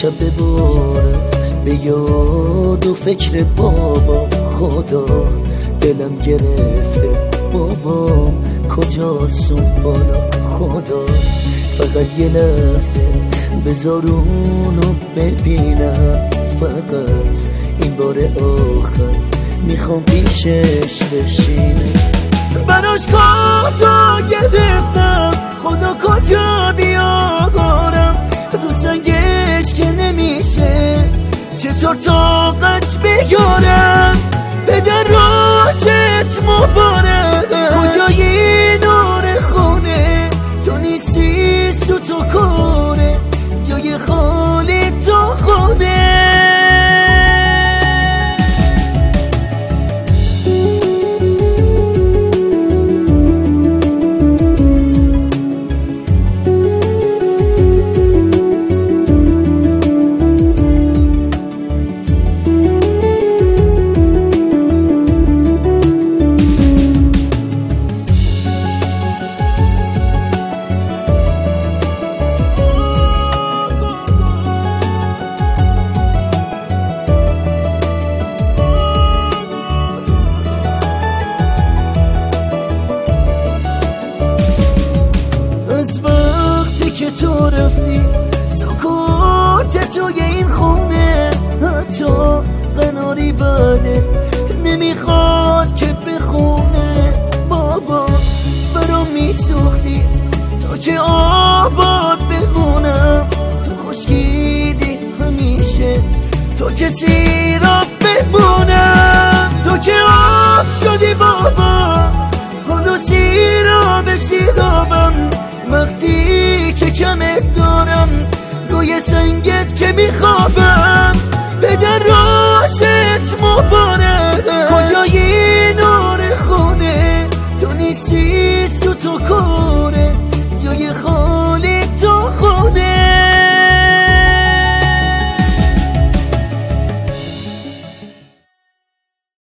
شب ببارم به یاد و فکر بابا. خدا دلم گرفته بابام کجاست اون بالا. خدا فقط یه لحظه بذار اونو ببینم، فقط این بار آخر میخوام پیشش بشینم. براش کارتا گرفتم خدا کجا بیارم، رو سنگش که نمیشه چطور طاقت بیارم. بده راست مبارک کجای نور خونه، تو نیستی سوتو کنه جای خالی تو خونه. که تو رفتی سکوت توی این خونه، حتی قناری بله نمیخواد که بخونه. بابا برام میسوختی تا که آباد بمونم، تو خشکیدی همیشه تو که سیراب بمونم. تو که آب شدی بابا خدا سیراب سیرابم، وقتی که کمت دارم روی سنگت که میخوابم. بده راست مبارک کجای نور خونه، تو نیستی سوتو کنه جای خونه.